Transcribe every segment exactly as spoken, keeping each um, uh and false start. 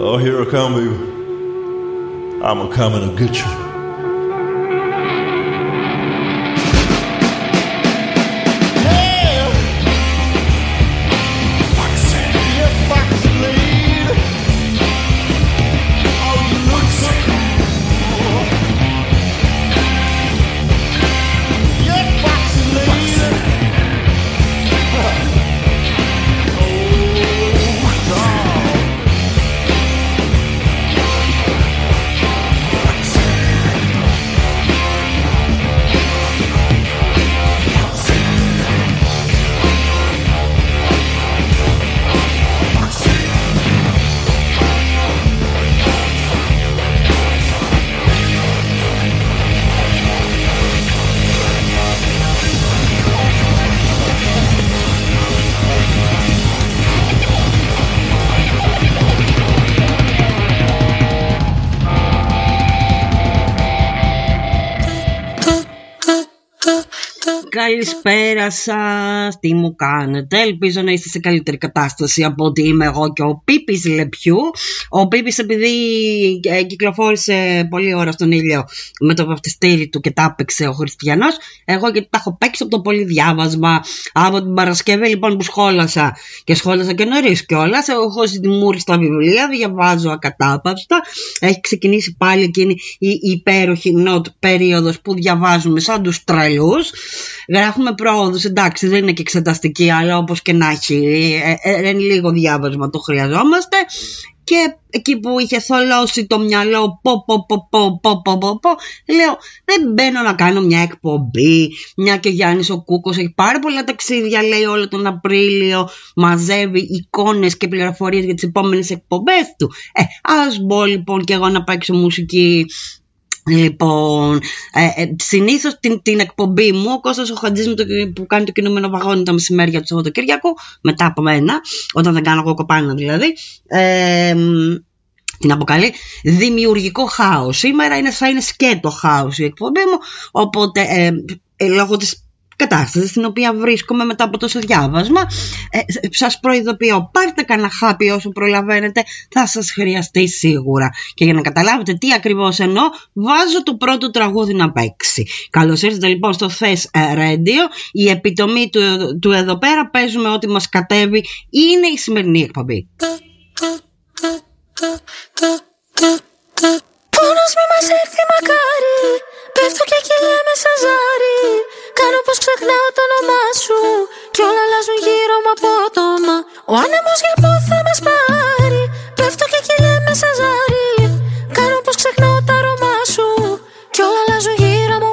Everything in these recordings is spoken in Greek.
Oh, here I come, baby. I'm coming to get you. Καλησπέρα σας, τι μου κάνετε? Ελπίζω να είστε σε καλύτερη κατάσταση από ότι είμαι εγώ και ο Πίπης Λεπιού. Ο Πίπης, επειδή ε, κυκλοφόρησε πολλή ώρα στον ήλιο με το βαφτιστήρι του και τα έπαιξε ο Χριστιανός, εγώ γιατί τα έχω παίξει από το πολύ διάβασμα. Από την Παρασκευή λοιπόν που σχόλασα, και σχόλασα και νωρίς κιόλας, έχω ζητημούρει στα βιβλία, διαβάζω ακατάπαυστα. Έχει ξεκινήσει πάλι εκείνη η υπέροχη νοτ περίοδος που διαβάζουμε σαν τους τρελούς. Γράφουμε πρόοδους, εντάξει, δεν είναι και εξεταστική, αλλά όπως και να έχει, ε, ε, ε, λίγο διάβασμα το χρειαζόμαστε. Και εκεί που είχε θολώσει το μυαλό, πω πω πω πω πω πω πω πω, λέω δεν μπαίνω να κάνω μια εκπομπή, μια και ο Γιάννης ο Κούκος έχει πάρα πολλά ταξίδια, λέει, όλο τον Απρίλιο, μαζεύει εικόνες και πληροφορίες για τις επόμενες εκπομπές του. Ε, ας μπω λοιπόν και εγώ να παίξω μουσική. Λοιπόν, ε, ε, συνήθως την, την εκπομπή μου ο Κώστας ο Χατζής με το, που κάνει το κινούμενο βαγόνι τα μεσημέρια του Σαββατοκύριακου, μετά από μένα, όταν δεν κάνω εγώ κοπάνα δηλαδή, ε, την αποκαλεί δημιουργικό χάος. Σήμερα είναι, θα είναι σκέτο χάος η εκπομπή μου, οπότε ε, ε, λόγω της κατάσταση στην οποία βρίσκομαι μετά από τόσο διάβασμα, ε, σας προειδοποιώ, πάρτε κανένα χάπι όσο προλαβαίνετε, θα σας χρειαστεί σίγουρα. Και για να καταλάβετε τι ακριβώς εννοώ, βάζω το πρώτο τραγούδι να παίξει. Καλώς ήρθατε λοιπόν στο Θες Radio. Η επιτομή του, του εδώ πέρα, παίζουμε ό,τι μας κατέβει, είναι η σημερινή εκπομπή. Πόνος μη μας έρθει μακάρι, πέφτω και κυλάμε σαν ζάρι. Κάνω πως ξεχνάω το όνομά σου κι όλα αλλάζουν γύρω μου απότομα. Ο άνεμος για πού θα μας πάρει, πέφτω και κυλάμε σαν ζάρι. Κάνω πως ξεχνάω το όνομά σου κι όλα αλλάζουν γύρω μου.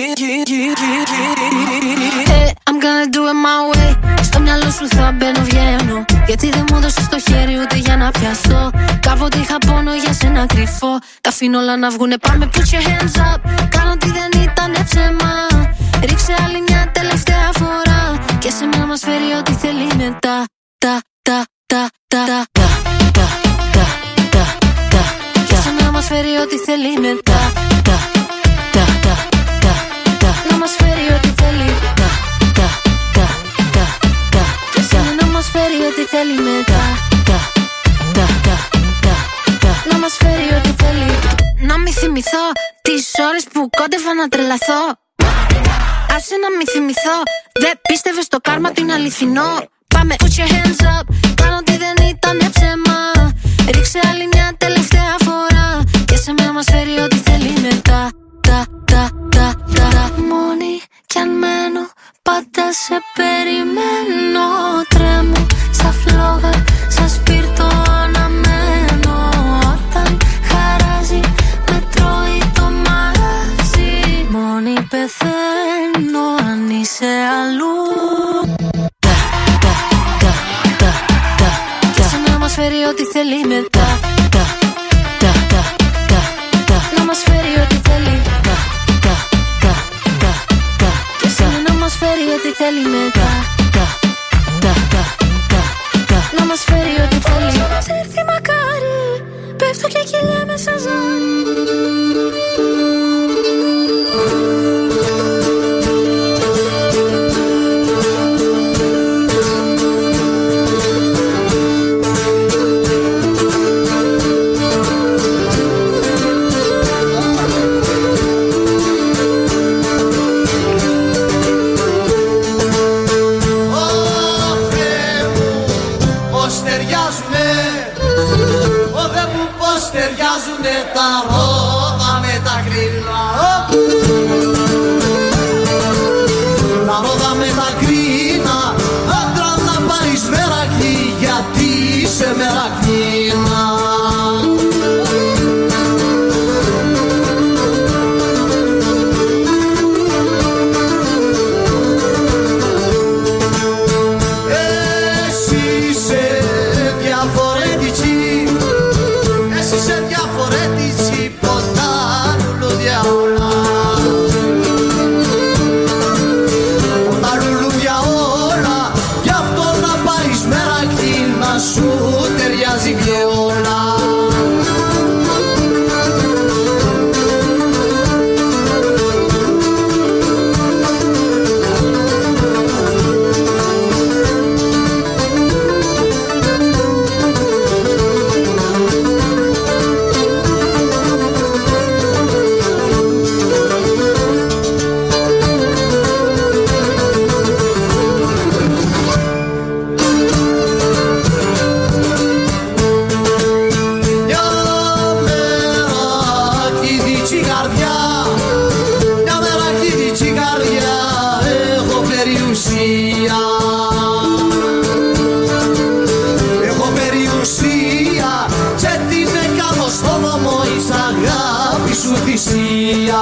Hey, I'm gonna do it my way. Στο μυαλό σου θα μπαίνω βγαίνω, γιατί δεν μου έδωσες το χέρι ούτε για να πιαστώ. Κάποτε είχα πόνο για σένα κρυφό, τα αφήνω όλα να βγουνε, πάμε put your hands up. Κάνω ότι δεν ήταν ψέμα, ρίξε άλλη μια τελευταία φορά και σε μένα μας φέρει ό,τι θέλει μετά. Τα, τα, τα, τα, τα, τα, τα, τα, τα, τα, και σε μένα μας φέρει ό,τι θέλει μετά. Τα, τα, τα, τα, τα, να μας φέρει ό,τι θέλει. Τα, τα, τα, τα, τα, και σε μένα μας φέρει ό,τι θέλει μετά. Τα, τα, τα, τα, τα, να μας φέρει ό,τι θέλει. Να μη θυμηθώ τις ώρες που κόντευα να τρελαθώ. Άσε να μη θυμηθώ, δεν πίστευες στο κάρμα το είναι αληθινό. Πάμε put your hands up, κάνω ότι δεν ήταν ψέμα. Ρίξε άλλη μια τελευταία φορά και σε μένα μας φέρει ό,τι θέλει μετά. Τα, τα, τα, τα, τα. Μόνη κι αν μένω, πάντα σε περιμένω. Τρέμω σαν φλόγα, σαν σπίρτο αναμένω. Όταν χαράζει, με τρώει το μαγαζί. Μόνη πεθαίνω αν είσαι αλλού. Τα, τα, τα, τα, τα, και σε να μας φέρει ό,τι θέλει μετά. Τα, τα, τα, τα, τα, να μας φέρει ό,τι θέλει. Τα, τα, τα, τα, τα, και σε να μας φέρει ό,τι θέλει μετά. Τα, τα, τα, τα, τα, να μας φέρει ό,τι θέλει. Όσο μας έρθει μακάρι, πέφτω και κυλάμε σαν ζάρι. τσιγαριά, μια μερακίνη τσιγαριά, έχω περιουσία. Έχω περιουσία και την έκανα στο δρόμο εις αγάπη σου θυσία.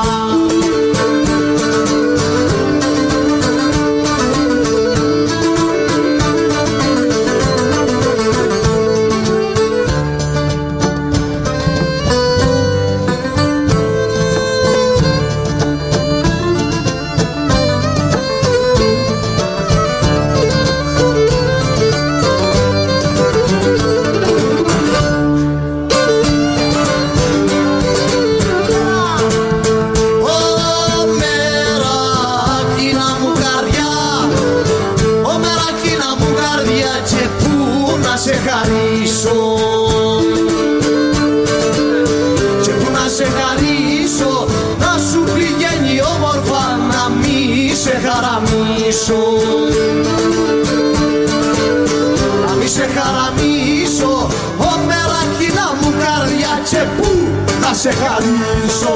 Και που να σε χαρίσω, να σου πηγαίνει όμορφα, να μη σε χαραμίσω. Να μη σε χαραμίσω, ω μερακίνα μου καρδιά, και που να σε χαρίσω.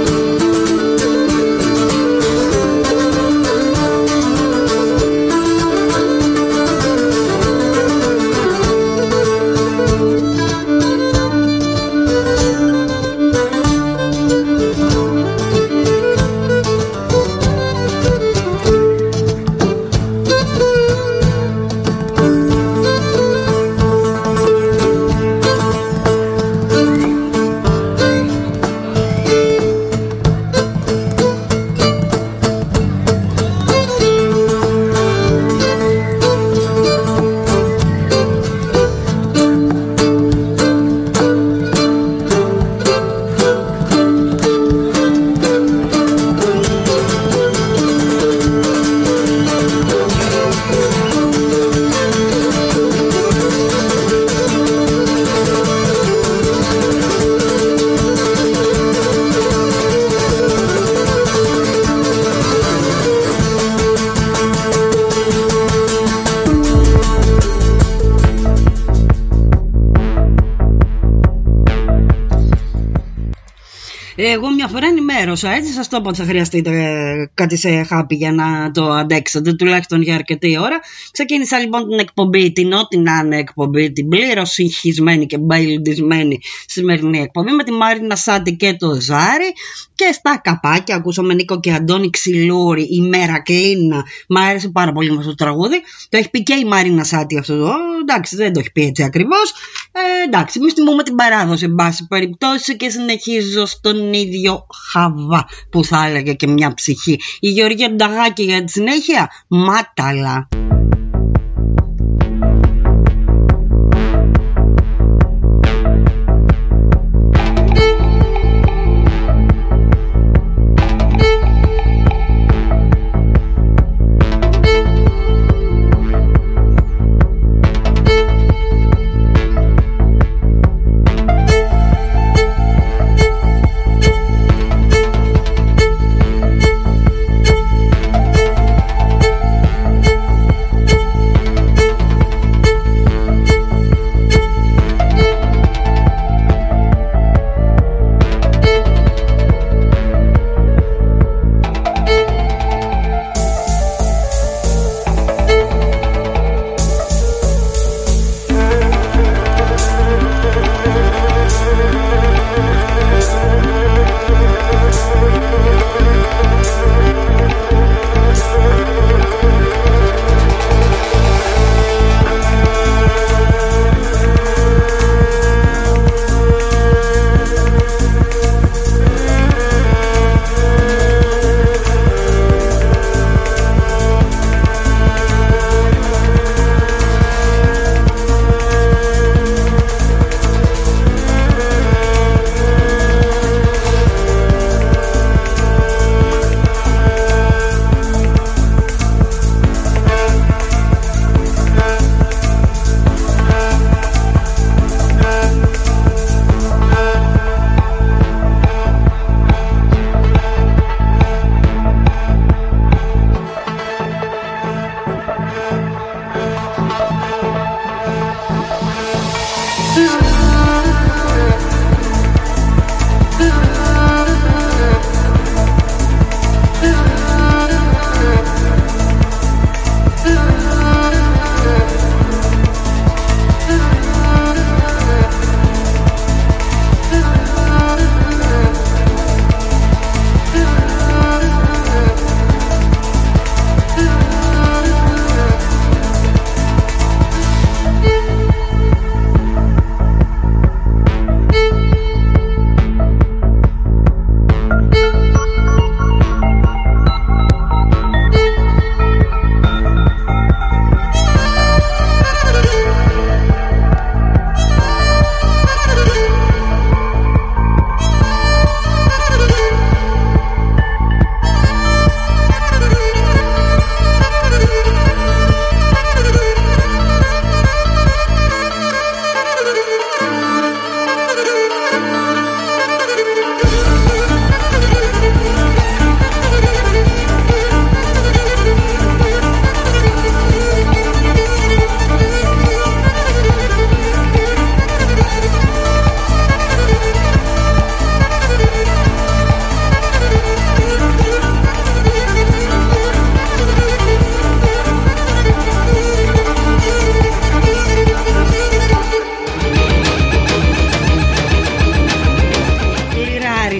Εγώ μια φορά ενημέρωσα, έτσι σας το είπα ότι θα χρειαστείτε κάτι σε χάπι για να το αντέξετε, τουλάχιστον για αρκετή ώρα. Ξεκίνησα λοιπόν την εκπομπή, την ό,τι να είναι εκπομπή, την πλήρως συγχυσμένη και μπαϊλντισμένη σημερινή εκπομπή με τη Μαρίνα Σάτι και το Ζάρι. Και στα καπάκια ακούσαμε Νίκο και Αντώνη Ξυλούρη, η Μερακλίνα. Μ' άρεσε πάρα πολύ μας το τραγούδι. Το έχει πει και η Μαρίνα Σάτι αυτό το. Εντάξει, δεν το έχει πει έτσι ακριβώς. Ε, εντάξει, εμείς τιμούμε την παράδοση, εν πάση περιπτώσει, και συνεχίζω στον ίδιο χαβά που θα έλεγε και μια ψυχή. Η Γεωργία Νταγάκη για τη συνέχεια, Μάταλα.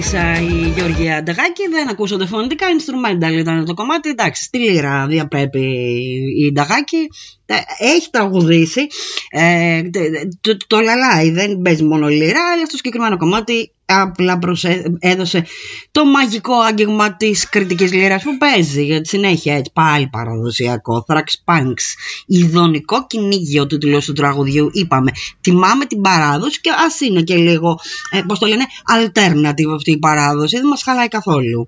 Μέλισσα η Γεωργία Νταγάκη, δεν ακούσατε φωνητικά, instrumental ήταν το κομμάτι, εντάξει, στη λύρα διαπρέπει η Νταγάκη, έχει τραγουδήσει, ε, το, το λαλάει, δεν παίζει μόνο λύρα, αλλά στο συγκεκριμένο κομμάτι απλά προσε... έδωσε το μαγικό άγγιγμα της κριτικής λύρας που παίζει για τη συνέχεια, έτσι πάλι παραδοσιακό. Thrax Punks, ειδονικό κυνήγι ο τίτλος του τραγουδιού. Είπαμε, τιμάμε την παράδοση και ας είναι και λίγο, ε, πώς το λένε, alternative αυτή η παράδοση, δεν μας χαλάει καθόλου.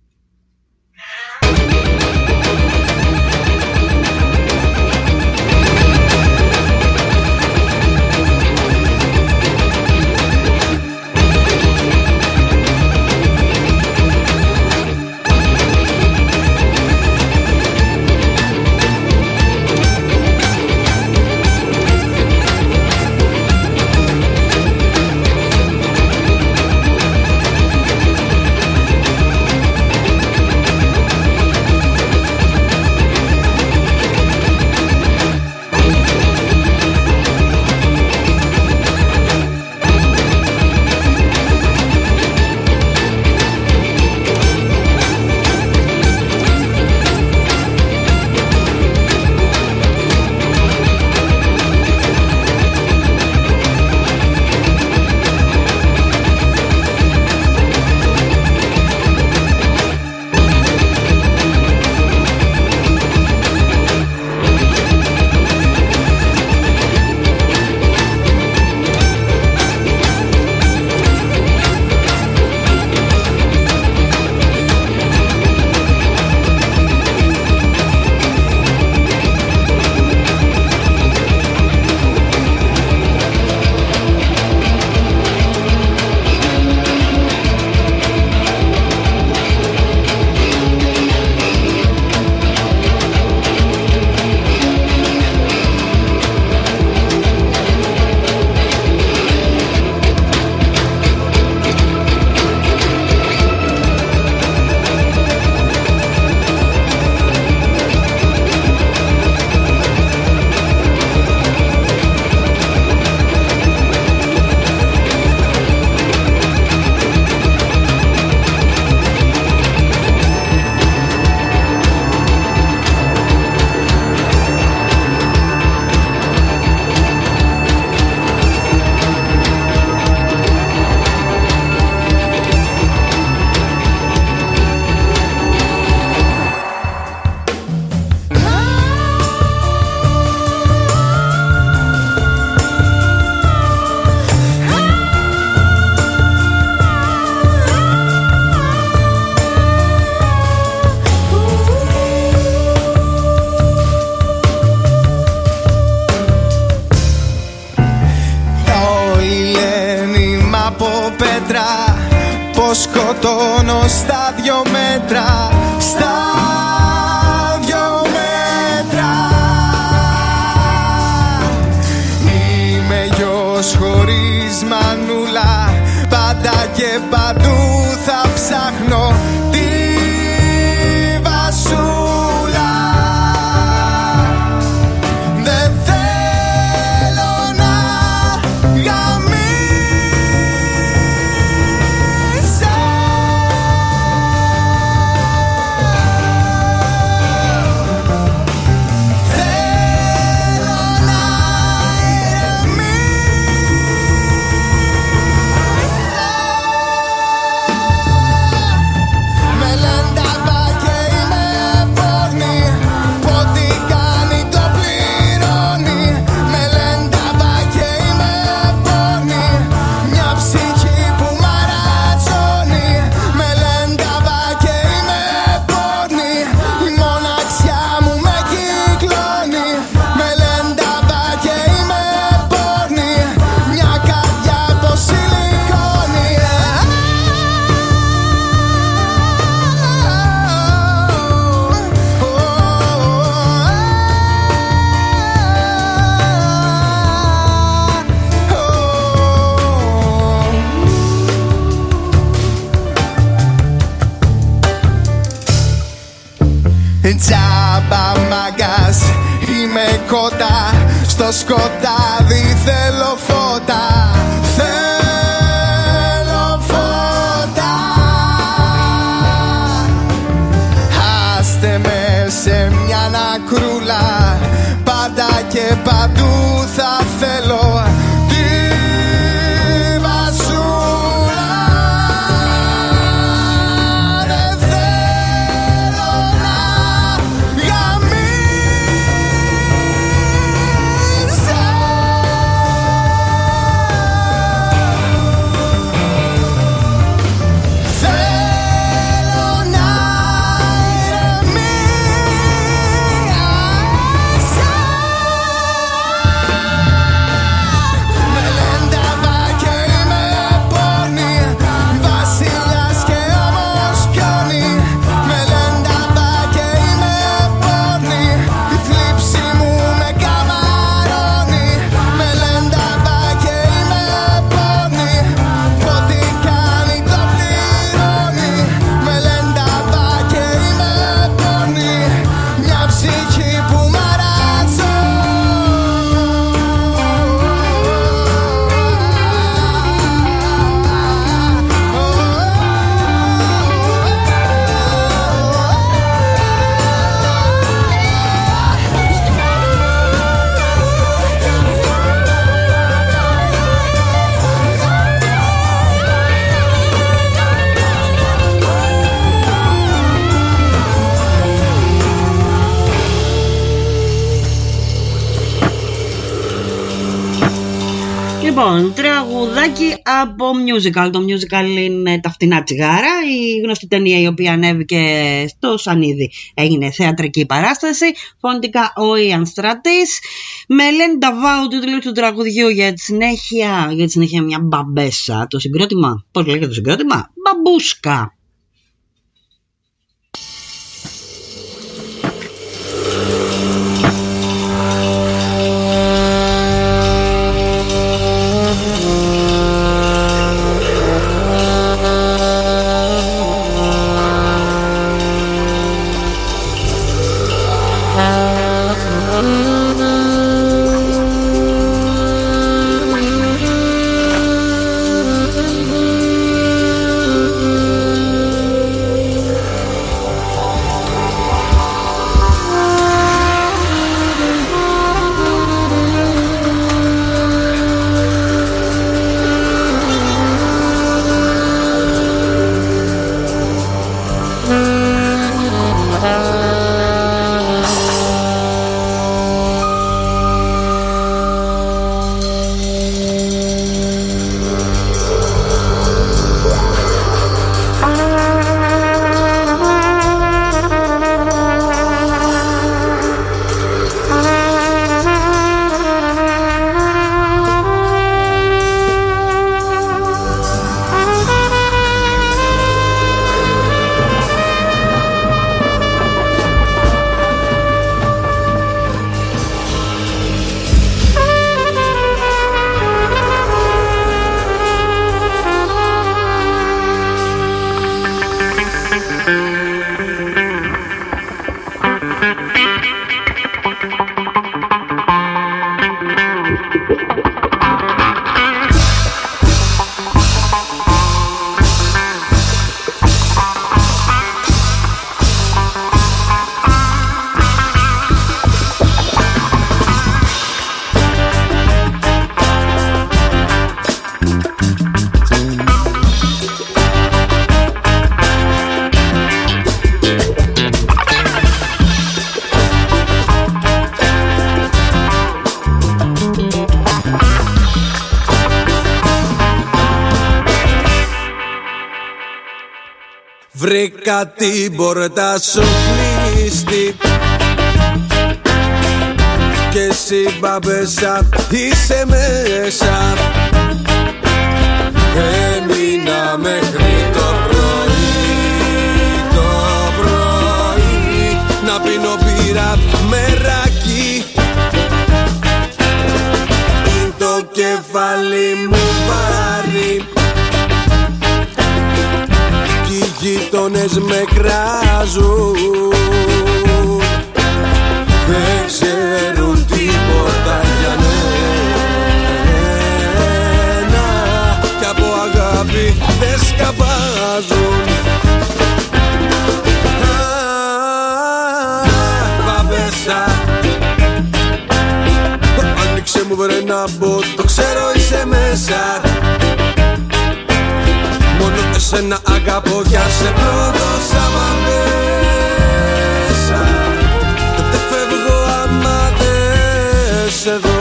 σκοτώνω στα δυο μέτρα, στα δυο μέτρα. Είμαι γιος χωρίς μανούλα, πάντα και παντού θα ψάχνω τη βασούλα. Δεν θέλω να γαμίσω, θέλω να ηρεμήσω. Με λένε τα πα και είμαι πόρνη, ό,τι κάνει το πληρώνει. Με λένε τα πα και είμαι πόρνη, μια ψυχή που μαρατσώνει. Με λένε τα πα και είμαι πόρνη, η μοναξιά μου με κυκλώνει. Με λένε τα πα και είμαι πόρνη, μια καρδιά από σιλικόνη. Τζάμπα μάγκας, είμαι κότα, στο σκοτάδι θέλω φώτα. Θέλω φώτα. Λοιπόν, τραγουδάκι από musical. Το musical είναι Τα φτηνά τσιγάρα, η γνωστή ταινία η οποία ανέβηκε στο Σανίδι. Έγινε θεατρική παράσταση. Φωνητικά ο Ιαν Στράτης. Μελέντα Βάου, του τίτλου του τραγουδιού. Για τη συνέχεια, για τη συνέχεια μια μπαμπέσα. Το συγκρότημα, πώς λέγεται το συγκρότημα? Μπαμπούσκα. Βρήκα την πόρτα σου κλείστη και εσύ μπαμπέσα είσαι μέσα. Έμεινα μέχρι το πρωί, το πρωί να πίνω μπύρα μεράκι. Είναι το κεφάλι μου βάρη, οι γείτονες με κράζουν, δεν ξέρουν τίποτα για μένα κι από αγάπη δεν σκαπάζουν. Μπαμπέσα, άνοιξε μου βρε να μπω, το ξέρω είσαι μέσα. Μόνο εσένα αγαπώ κι αν σε πρόδωσα μέσα. Δεν φεύγω άμα δεν σε δω.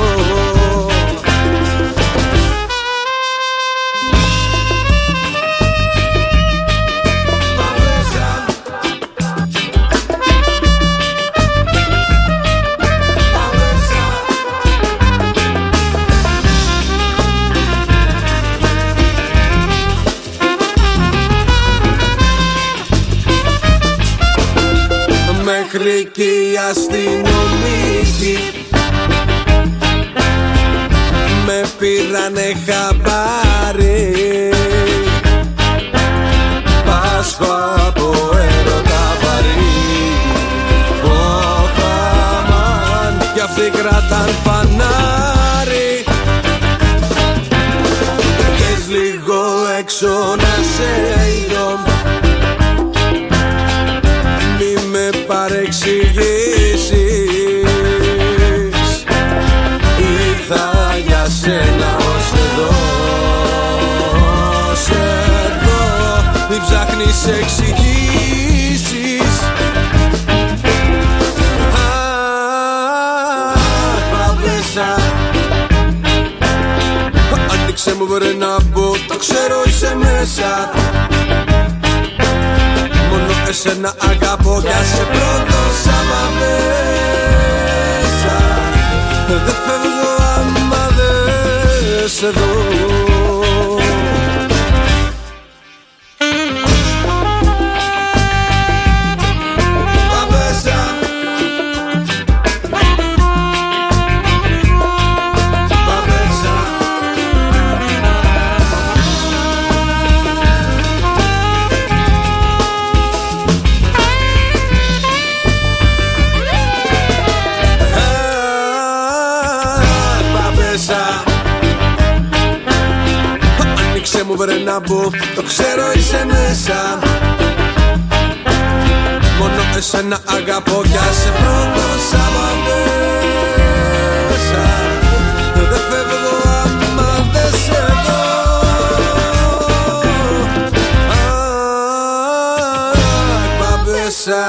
Μέχρι κι η αστυνομική με πήρανε χαμπάρι. Πάσχω από έρωτα βαρύ, ο χαμάν κι αυτοί κρατάν φανάρι. Βγες λίγο έξω να σε είδω, παρεξηγήσεις. Ήρθα για σένα ως εδώ, ως εδώ. Μην ψάχνεις εξηγήσεις. Παπέσα, μέσα. Μόνο εσένα αγαπώ κι ας σε πρόδωσα μα μέσα. Δεν φεύγω άμα δεν σε δω. Άνοιξε μου βρε να μπω, το ξέρω είσαι μέσα. Μόνο εσένα αγαπώ κι ας σε πρόδωσα μα μέσα. Δεν φεύγω άμα δεν σε δω. Αχ, μπαμπέσα.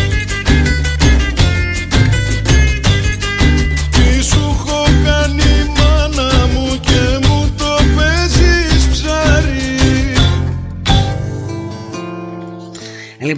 Τι σου έχω κάνει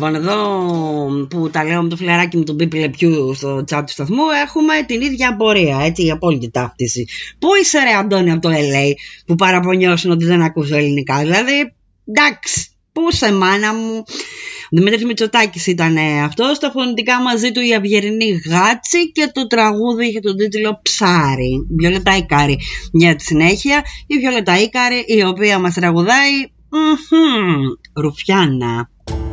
Λοιπόν, εδώ που τα λέω με το φιλαράκι μου τον Πίπη Λεπιού στο chat του σταθμού, έχουμε την ίδια απορία, έτσι, η απόλυτη ταύτιση. Πού είσαι ρε Αντώνη από το ελ έι που παραπονιώσουν ότι δεν ακούσω ελληνικά? Δηλαδή, εντάξει, πού είσαι μάνα μου? Ο Δημήτρης Μητσοτάκης ήταν αυτό, στα φωνητικά μαζί του η Αυγερινή Γάτση και το τραγούδι είχε τον τίτλο Ψάρι. Βιολέτα Ίκαρη για τη συνέχεια, η Βιολέτα Ίκαρη η οποία μας τραγουδάει mm-hmm, Ρουφιάνα.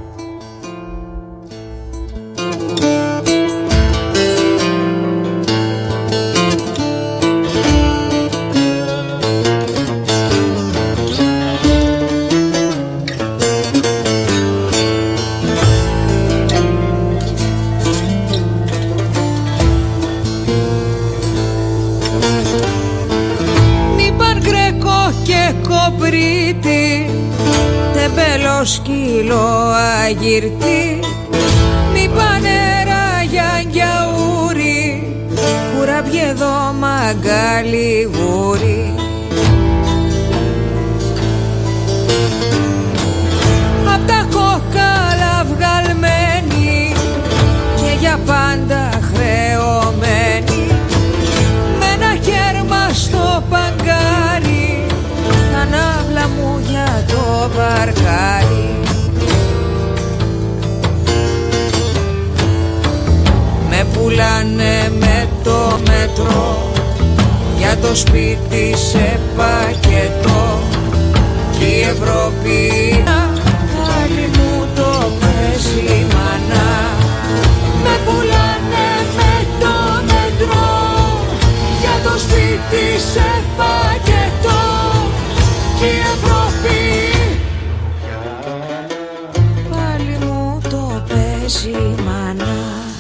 Τεμπέλο σκύλο αγυρτή, μη πανέρα για γιαούρι, κουραμπιέδο μαγκάλι γούρι. Απ' τα κόκαλα βγαλμένη και για πάντα χρεωμένη, με ένα χέρμα στο παγκάρι, τα ναύλα μου για το βαρκάρι. Με πουλάνε με το μέτρο για το σπίτι σε πακέτο, κι η Ευρώπη άλλη μου το παίζει μάνα. Με πουλάνε με το μέτρο για το σπίτι σε πακέτο, κι η Ευρώπη πάλι μου το παίζει μάνα.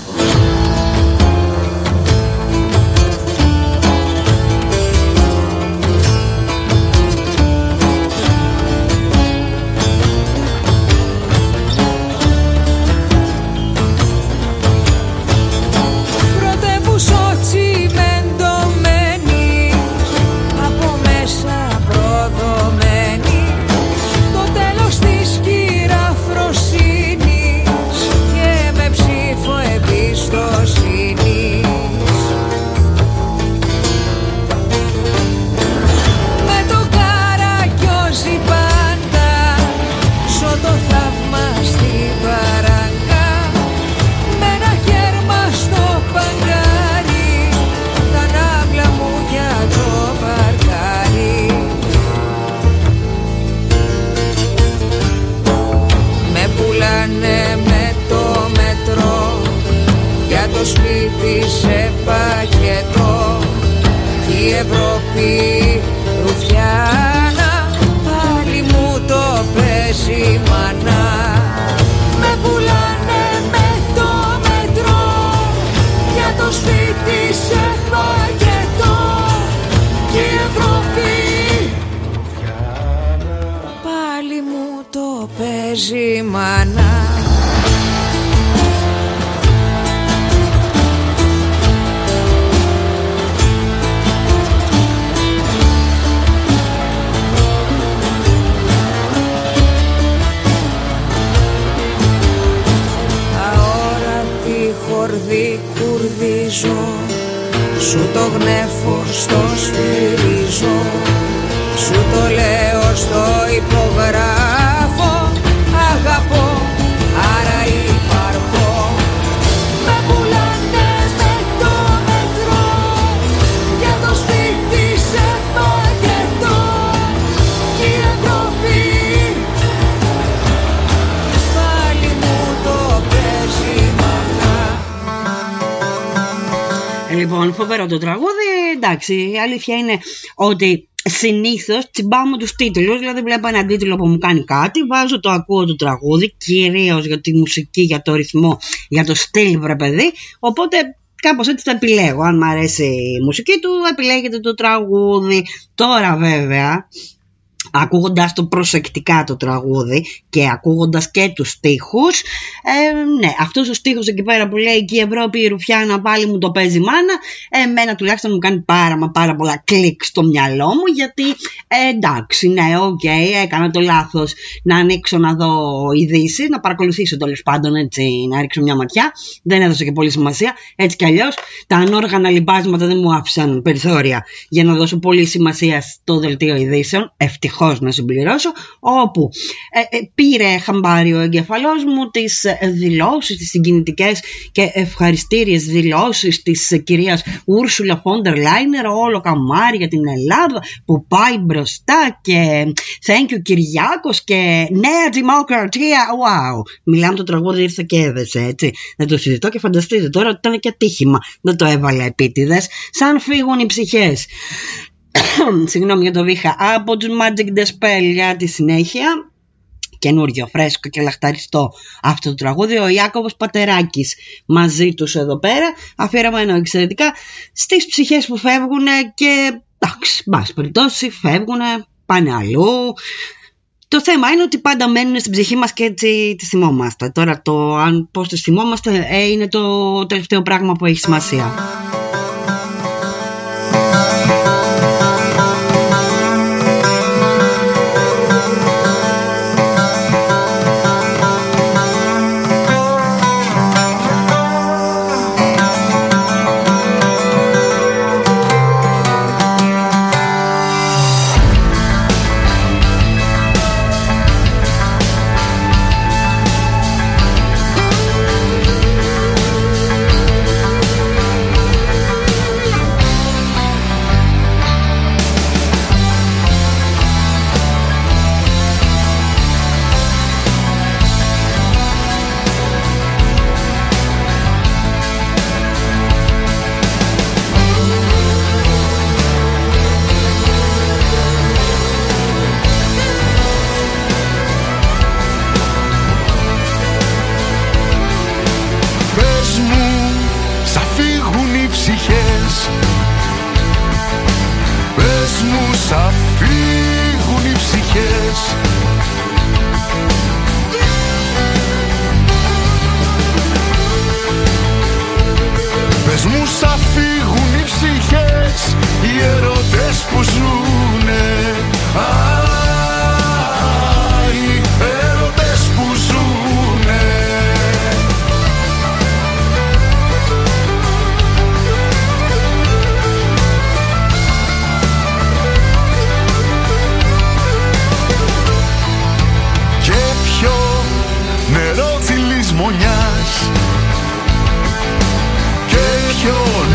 Το σπίτι σε πακέτο, κι η Ευρώπη ρουφιάνα πάλι μου το παίζει μάνα. Με πουλάνε με το μέτρο για το σπίτι σε πακέτο, κι η Ευρώπη πάλι μου το παίζει μάνα. Χορδί κουρδίζω, σου το γνέφω στο σφυρίζω, σου το λέω στο υπογράφω, αγαπώ, άρα υπάρχω. Με πουλάνε με το μέτρο για το σπίτι σε πακέτο, κι η Ευρώπη πάλι μου το παίζει. Λοιπόν, φοβερό το τραγούδι. Εντάξει, η αλήθεια είναι ότι συνήθως τσιμπάμε τους τίτλους. Δηλαδή βλέπω έναν τίτλο που μου κάνει κάτι, βάζω το ακούω το τραγούδι, κυρίως για τη μουσική, για το ρυθμό, για το στυλ, βρε παιδί. Οπότε κάπως έτσι το επιλέγω. Αν μου αρέσει η μουσική του, επιλέγεται το τραγούδι. Τώρα βέβαια ακούγοντας το προσεκτικά το τραγούδι και ακούγοντας και τους στίχους, ε, ναι, αυτούς τους στίχους εκεί πέρα που λέει και η Ευρώπη η Ρουφιάνα πάλι μου το παίζει μάνα, εμένα τουλάχιστον μου κάνει πάρα μα πάρα πολλά κλικ στο μυαλό μου, γιατί ε, εντάξει, ναι, οκ, okay, έκανα το λάθος να ανοίξω να δω ειδήσεις, να παρακολουθήσω τέλος πάντων, έτσι, να ρίξω μια ματιά, δεν έδωσε και πολύ σημασία, έτσι κι αλλιώς τα ανόργανα λιμπάσματα δεν μου άφησαν περιθώρια για να δώσω πολύ σημασία στο δελτίο ειδήσεων, ευτυχώς να συμπληρώσω, όπου ε, ε, πήρε χαμπάρι ο εγκεφαλός μου τις δηλώσεις, τις συγκινητικές και ευχαριστήριες δηλώσεις της ε, κυρίας Ούρσουλα Φόντερ Λάινερ, όλο καμάρι για την Ελλάδα που πάει μπροστά και thank you Κυριάκος και νέα δημοκρατία, wow. Μιλάμε, το τραγούδι ήρθε και έδεσε, έτσι, δεν το συζητώ και φανταστείτε τώρα ότι ήταν και ατύχημα, δεν το έβαλε επίτηδες, σαν φύγουν οι ψυχές. Συγγνώμη για το βήχα. Από τους Magic the Spell για τη συνέχεια, καινούριο, φρέσκο και λαχταριστό αυτό το τραγούδι, ο Ιάκωβος Πατεράκης μαζί τους εδώ πέρα, αφιερωμένο εξαιρετικά στις ψυχές που φεύγουν και εντάξει, μπας περιπτώσει φεύγουν, πάνε αλλού. Το θέμα είναι ότι πάντα μένουν στην ψυχή μας και έτσι τις θυμόμαστε. Τώρα το αν πώς τις θυμόμαστε ε, είναι το τελευταίο πράγμα που έχει σημασία. Και πιο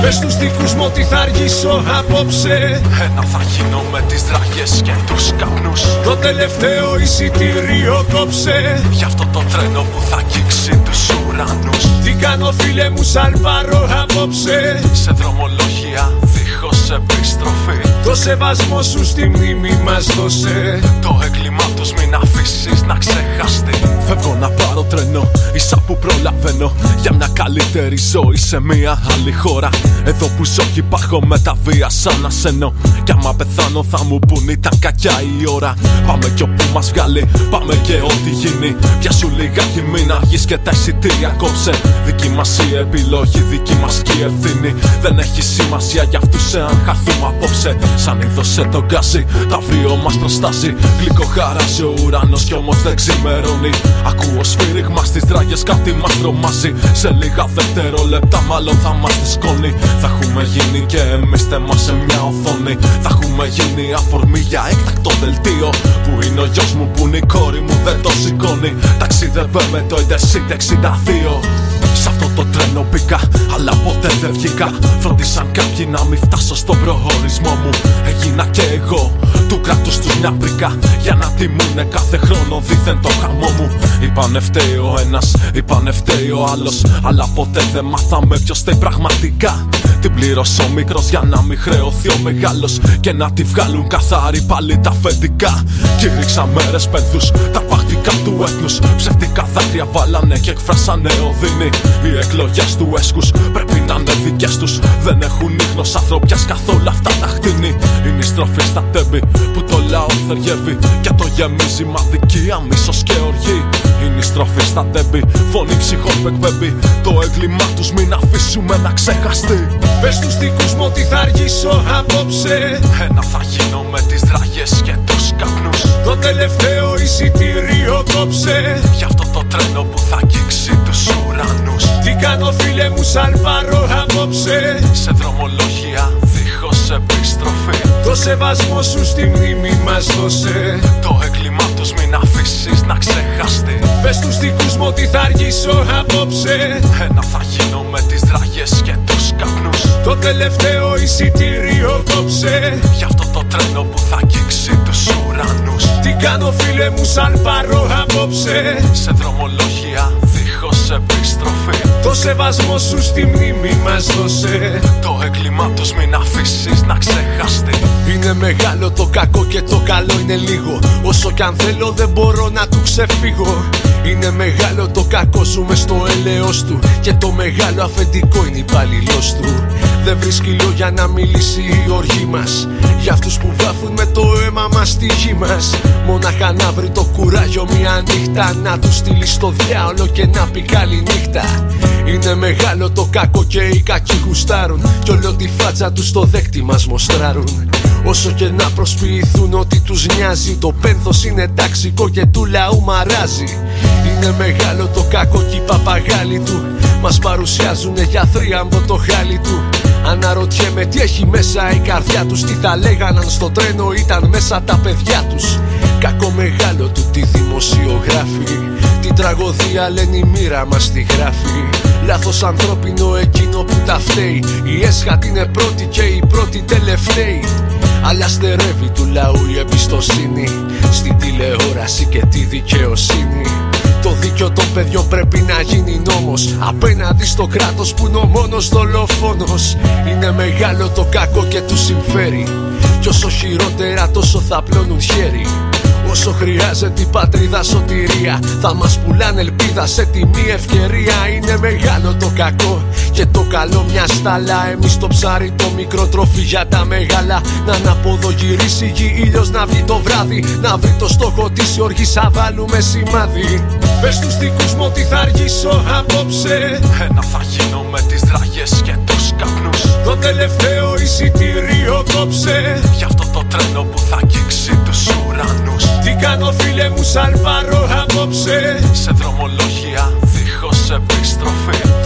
Πες τους δικούς μου ότι θα αργήσω απόψε. Ένα θα γίνω με τις δραγές και τους καπνούς. Το τελευταίο εισιτήριο κόψε. Γι' αυτό το τρένο που θα αγγίξει τους ουρανούς. Τι κάνω φίλε μου σαν πάρω απόψε. Σε δρομολόγια δίχως επιστροφή. Το σεβασμό σου στη μνήμη μας δώσε. Το έγκλημά τους μην αφήσεις να ξεχαστεί. Φεύγω να πάρω τρένο, ίσα που προλαβαίνω. Για μια καλύτερη ζωή σε μια άλλη χώρα. Εδώ που ζω κι υπάρχω με τα βία σαν ασένω. Κι άμα πεθάνω θα μου πουν ήταν κακιά η ώρα. Πάμε κι όπου μας βγάλει, πάμε και ό,τι γίνει. Πιάσου λιγάκι μην αργείς και τα εισιτήρια κόψε. Δική μας η επιλογή, δική μας κι η ευθύνη. Δεν έχει σημασία για αυτούς εάν χαθούμε απόψε. Σαν είδωσε το γκάζι, τα αύριο μας προστάζει. Γλυκό χαράζει ο ουρανός κι όμως δεν ξημερώνει. Ακούω σφύριγμα στις δράγες, κάτι μας τρομάζει. Σε λίγα δευτερόλεπτα μάλλον θα μας δισκώνει. Θα έχουμε γίνει και εμείς θέμα σε μια οθόνη. Θα έχουμε γίνει αφορμή για έκτακτο δελτίο. Που είναι ο γιος μου, που είναι η κόρη μου, δεν το σηκώνει. Ταξίδευε με το Intercity εξήντα δύο. Σ' αυτό το τρένο μπήκα, αλλά ποτέ δεν βγήκα. Φρόντισαν κάποιοι να μην φτάσω στον προορισμό μου. Έγινα και εγώ του κράτους τους μια πρίκα. Για να τιμούνε κάθε χρόνο δίθεν το χαμό μου. Είπανε φταίει ο ένας, είπανε φταίει ο άλλος. Αλλά ποτέ δεν μάθαμε ποιος φταίει πραγματικά. Την πλήρωσε ο μικρός για να μην χρεωθεί ο μεγάλος. Και να τη βγάλουν καθαρή πάλι τα αφεντικά. Κήρυξαν μέρες πένθους, τα παχτικά του έθνους. Ψευτικά δάκρυα βάλανε και εκφράσανε οδύνη. Οι εκλογές του έσκους πρέπει να είναι δικές τους. Δεν έχουν ίχνος ανθρωπιάς καθόλου αυτά τα χτίνη. Είναι η στροφή στα τέμπη που το λαό θεριεύει. Και το γεμίζει με αδικία, μίσος και οργή. Είναι η στροφή στα τέμπη, φωνή ψυχών που εκπέμπει. Το έγκλημά τους μην αφήσουμε να ξεχαστεί. Πες τους δικούς μου ότι θα αργήσω απόψε. Ένα θα γίνω με τις δραγές και τους καπνούς. Το τελευταίο εισιτήριο κόψε. Γι' αυτό το τρένο που θα αγγίξει τους ουρανούς. Τι κάνω φίλε μου σαν πάρω απόψε. Σε δρομολόγια δίχως επιστροφή. Το σεβασμό σου στη μνήμη μας δώσε. Το έγκλημά τους μην αφήσεις να ξεχαστεί. Πες τους δικούς μου ότι θα αργήσω απόψε. Ένα θα γίνω με τις δραγές και τους καπνούς. Το τελευταίο εισιτήριο κόψε. Γι' αυτό το τρένο που θα αγγίξει τους ουρανούς. Τι κάνω φίλε μου σαν πάρω απόψε. Σε δρομολόγια δίχως επιστροφή. Το σεβασμό σου στη μνήμη μας δώσε. Το έγκλημά τους μην αφήσεις να ξεχαστεί. Είναι μεγάλο το κακό και το καλό είναι λίγο. Όσο κι αν θέλω δεν μπορώ να του ξεφύγω. Είναι μεγάλο το κακό, ζούμε στο έλεος του. Και το μεγάλο αφεντικό είναι υπαλληλός του. Δεν βρίσκει λόγια να μιλήσει η οργή μας. Για αυτούς που βάφουν με το αίμα μας στη γη μας. Μόναχα να βρει το κουράγιο μια νύχτα. Να του στείλει στο διάολο και να πει καλή νύχτα. Είναι μεγάλο το κακό και οι κακοί γουστάρουν. Κι όλο τη φάτσα τους στο δέκτη μας μοστράρουν. Όσο και να προσποιηθούν ότι τους νοιάζει, το πένθος είναι ταξικό και του λαού μαράζει. Είναι μεγάλο το κακό κι οι παπαγάλοι του μας παρουσιάζουνε για θρίαμβο το χάλι του. Αναρωτιέμαι τι έχει μέσα η καρδιά τους. Τι θα λέγαν αν στο τρένο ήταν μέσα τα παιδιά τους. Κακό μεγάλο του τη δημοσιογράφη. Την τραγωδία λένε η μοίρα μας τη γράφει. Λάθος ανθρώπινο εκείνο που τα φταίει. Η έσχατη είναι πρώτη και η πρώτη τελευταίη. Αλλά στερεύει του λαού η εμπιστοσύνη στην τηλεόραση και τη δικαιοσύνη. Το δίκιο των παιδιών πρέπει να γίνει νόμος απέναντι στο κράτος που είναι ο μόνος δολοφόνος. Είναι μεγάλο το κακό και τους συμφέρει. Κι όσο χειρότερα τόσο θα πλώνουν χέρι. Όσο χρειάζεται η πατρίδα σωτηρία, θα μας πουλάνε ελπίδα σε τιμή ευκαιρία. Είναι μεγάλο το κακό και το καλό μια στάλα. Εμείς το ψάρι το μικρό τροφή για τα μεγάλα. Να αναποδογυρίσει η γη, ήλιος να βγει το βράδυ. Να βρει το στόχο της οργής, θα βάλουμε σημάδι. Πες τους δικούς μου ότι θα αργήσω απόψε. Ένα θα γίνω με τις δραγές και τους καπνούς. Το τελευταίο εισιτήριο κόψε. Γι' αυτό το τρένο που θα αγγίξει τους ουρανούς. Τι κάνω φίλε μου σαν πάρω απόψε. Σε δρομολόγια δίχως επιστροφή.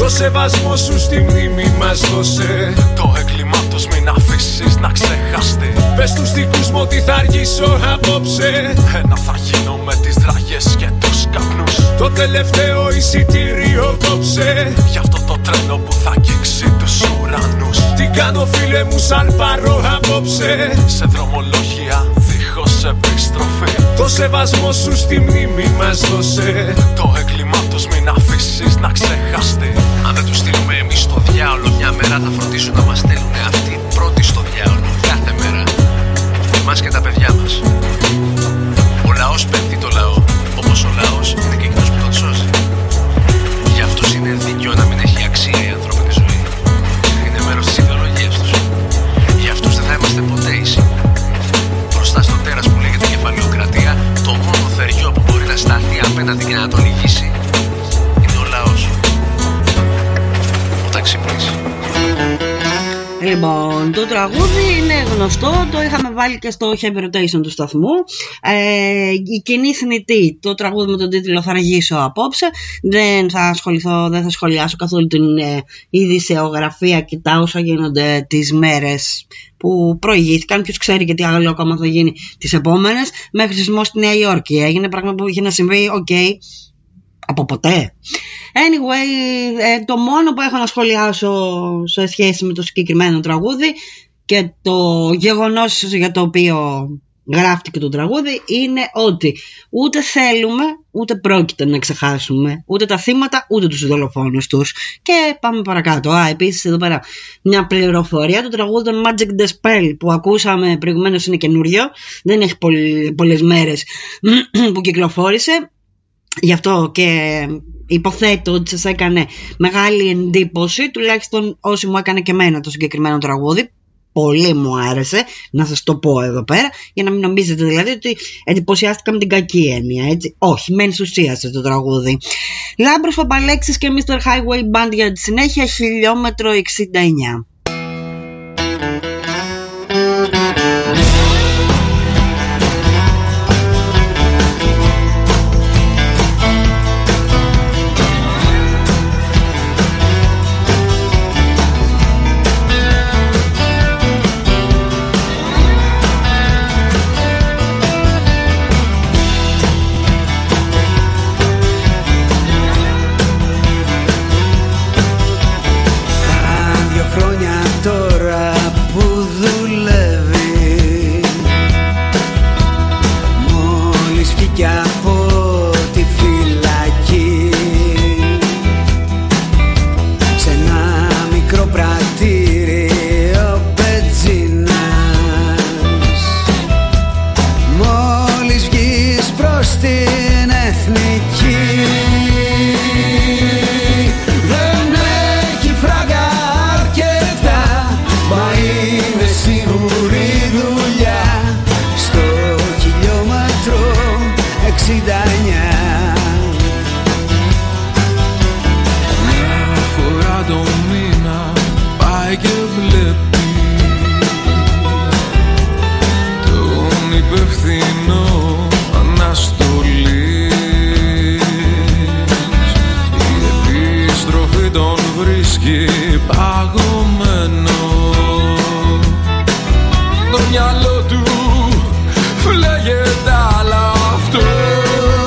Το σεβασμό σου στη μνήμη μας δώσε. Το έγκλημά τους μην αφήσεις να ξεχαστεί. Πες στους δικούς μου ότι θα αργήσω απόψε. Ένα θα γίνω με τις δραγές και τους καπνούς. Το τελευταίο εισιτήριο κόψε. Γι' αυτό το τρένο που θα αγγίξει τους ουρανούς. Τι κάνω φίλε μου σαν πάρω απόψε. Σε δρομολόγια δίχως επιστροφή. Το σεβασμό σου στη μνήμη μας δώσε. Το έγκλημά τους μην αφήσεις να ξεχαστεί. Αν δεν τους στείλουμε εμείς στο διάολο, μια μέρα θα φροντίσουν να μας στέλνουν αυτοί πρώτοι στο διάολο. Κάθε μέρα. Εμάς και τα παιδιά μας. Ο λαός πέφτει το λαό. Όπως ο λαός είναι και εκείνος που τον σώζει. Για αυτούς είναι δίκαιο να μην έχει αξία η ανθρώπινη ζωή. Είναι μέρος της ιδεολογίας τους. Για αυτούς δεν θα είμαστε ποτέ ίσοι. Μπροστά στο τέρας που λέγεται κεφαλαιοκρατία, το μόνο θεριό που μπορεί να σταθεί απέναντι και να τον λυγίσει είναι ο λαός. Όταν ξυπνήσει. Λοιπόν, το τραγούδι είναι γνωστό, το είχαμε βάλει και στο Heavy Rotation του σταθμού. Ε, η κοινή θνητή, το τραγούδι με τον τίτλο «Θα αργήσω απόψε». Δεν θα ασχοληθώ, δεν θα σχολιάσω καθόλου την ε, ειδησεογραφία και τα όσα γίνονται τις μέρες που προηγήθηκαν. Ποιος ξέρει και τι άλλο ακόμα θα γίνει τις επόμενες. Μέχρι σεισμό στη Νέα Υόρκη έγινε, πράγμα που είχε να συμβεί, οκ, okay, από ποτέ. Anyway, ε, το μόνο που έχω να σχολιάσω σε σχέση με το συγκεκριμένο τραγούδι και το γεγονός για το οποίο γράφτηκε το τραγούδι είναι ότι ούτε θέλουμε ούτε πρόκειται να ξεχάσουμε ούτε τα θύματα ούτε τους δολοφόνους τους. Και πάμε παρακάτω. Α, επίσης εδώ πέρα μια πληροφορία. Το τραγούδι των Magic the Spell που ακούσαμε προηγουμένως είναι καινούριο. Δεν έχει πολλ- πολλές μέρες που κυκλοφόρησε. Γι' αυτό και υποθέτω ότι σας έκανε μεγάλη εντύπωση, τουλάχιστον όσοι μου έκανε και εμένα το συγκεκριμένο τραγούδι. Πολύ μου άρεσε, να σας το πω εδώ πέρα, για να μην νομίζετε δηλαδή ότι εντυπωσιάστηκα με την κακή έννοια, έτσι. Όχι, με ενθουσίασε το τραγούδι. Λάμπρος Παπαλέξης και μίστερ Highway Band για τη συνέχεια, χιλιόμετρο εξήντα εννιά. Το μυαλό του φλέγεται, αλλά αυτό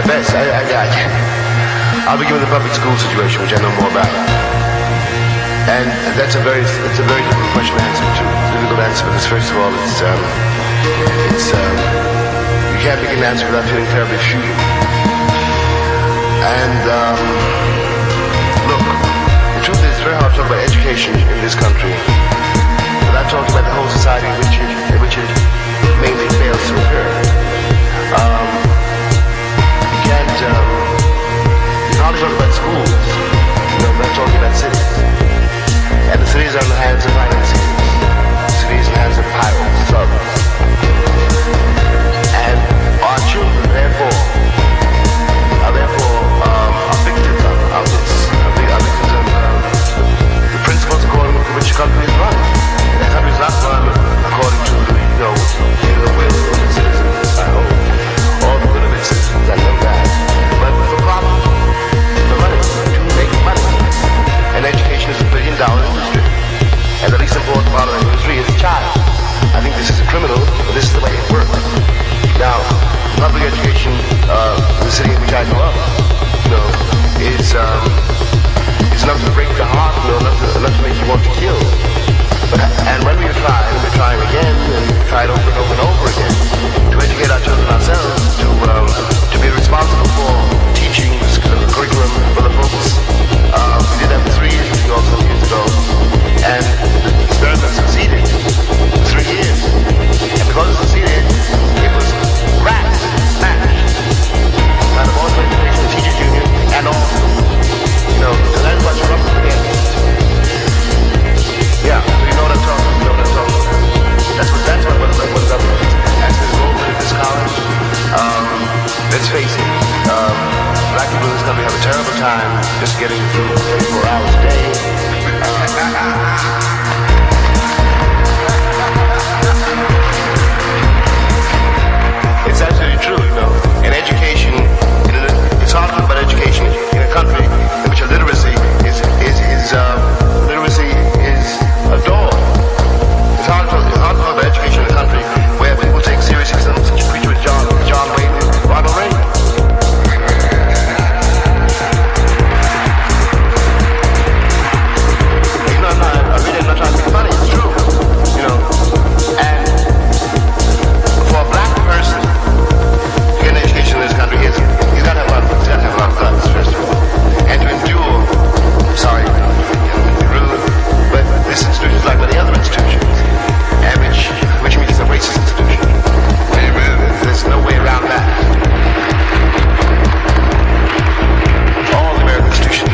best. I, I, I, I'll begin with the public school situation, which I know more about. And that's a very, it's a very difficult question to answer, too. Difficult answer, because first of all, it's, um, it's, um, you can't begin to answer without feeling terribly ashamed. And, um, look, the truth is, it's very hard to talk about education in this country without talking about the whole society in which it, in which it mainly fails to occur. Um, you can't, um, you can hardly talk about schools, you know, without talking about cities. And the cities are in the hands of financiers. The cities in the hands of pirates, thugs. And our children, therefore, are therefore um, are victims of, of this, are victims of um, the principles according to which country is run. The country is not run according to the, you know, the will of its citizens, I hope, or the will of its citizens, I know that. But for profit, for money, to make money. And education is a billion dollar industry. And the least important part of the industry is the child. I think this is a criminal, but this is the way it works. Now, public education, uh, the city in which I grew up, you know, is, um, is enough to break the heart, you know, enough to, enough to make you want to kill. But, and when we try, and we're trying again, and try it over and over and over again, to educate our children ourselves, to, um, to be responsible for teaching the curriculum for the books. Uh, we did that for three years in New York some years ago, and the experiment succeeded for three years. And because it succeeded, it was cracked, smashed by the Board of Education, the Teachers Union, and all. You know, so that's what you're up against. Yeah, so you know what I'm talking about. You know what I'm talking about. That's what that's what what what is up against. As this movement at this college, um, let's face it. Um, Black people in this country have a terrible time just getting through twenty-four hours a day. It's absolutely true, you know. And education, it's hard to talk about education in a country